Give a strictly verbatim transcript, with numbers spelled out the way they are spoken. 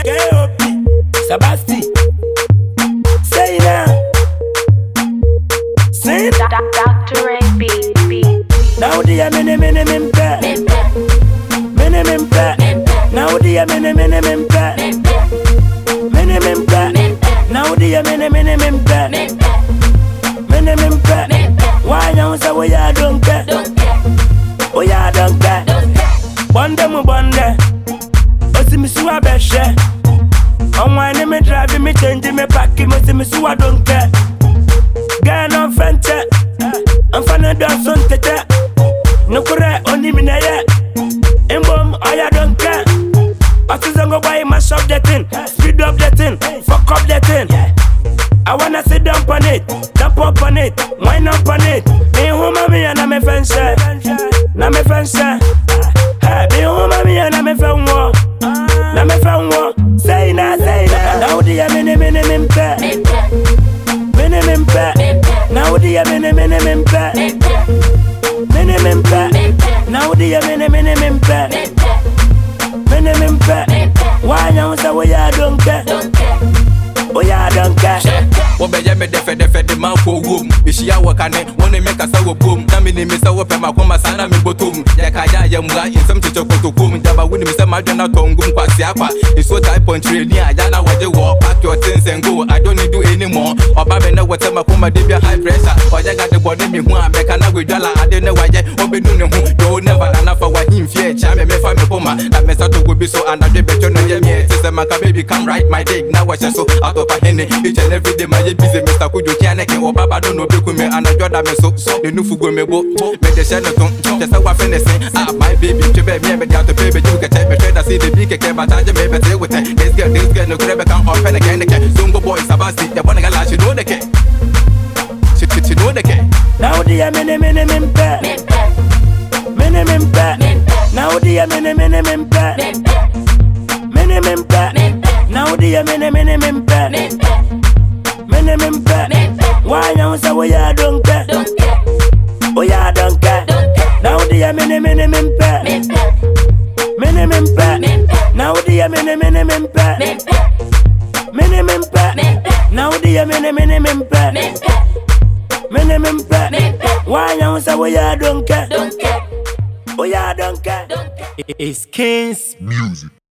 K O P, Sabasti. Say now. Say it. Doctor Ray B. B. Now the mene mene mimpe. Mene mimpe. Now the mene mene mimpe. Mene mimpe. Now the mene mene mimpe. Mene mimpe. Why you say we are don't care? We are don't care. Bonde mu bonde. Osimi suwa beshe. On wine me drive me change me pack me osimi suwa don't care. Girl no fence. I'm finna do some tete. No correct only me na ye. Imbom I don't care. I see them go buy mash up the thing, speed up the thing, fuck up the thing. I wanna sit down on it, jump up on it, wind up on it. Me home me and I'm a fence, na me fence. Hey, me home me and I'm a fence, na me fence. Say na, say na. Now the mene mene mimpe, mene mimpe. Now the mene mene mimpe, mene mimpe. Now the mene mene mimpe. Mene mimpe. Why you say we are don't care? We are don't care. Obeya me defe defe de man for womb. Ishi ya wakane, wanna make us a boom. Na mini misa wope makoma sana mi botum. Ya kaya ya mga insam chicho kotokum. Jaba wini misa madana tongum kwa siapa. It's so type on training. Ayana waje walk, pack your things and go. I don't need do anymore. Oba me na wate makoma debia high pressure. Oya got the body me who I'm meka na we dollar. I don't know why obe nune hu. Yo never na for what him fear. Chame me fa me poma. Na me sa to go be so and I did better no ye me. Say maka baby come right my dick. Now watch so out of a henny. Each and every day my busy Mister Kujo Kianeke or Baba don't know Bekume and I draw that me so so the new fugo me bo make the shenoton just how I finish ah my baby to be me me out to baby you can take me trade see the big cake but I just maybe say with it this girl this girl no grab can open again again Zungo boy Sabasti the one gala she know the cake she she know the cake now the mene mene mimpe mene mimpe now the mene mene mimpe mene mimpe now the mene mene mimpe Mene mimpe. Why you say we are don't care? We are don't care. Now the mene mene mimpe. Mene mimpe. Now the mene mene mimpe. Mene mimpe. Now the mene mene mimpe. Mene mimpe. Why you say we are don't care? We are don't care. It's King's Music.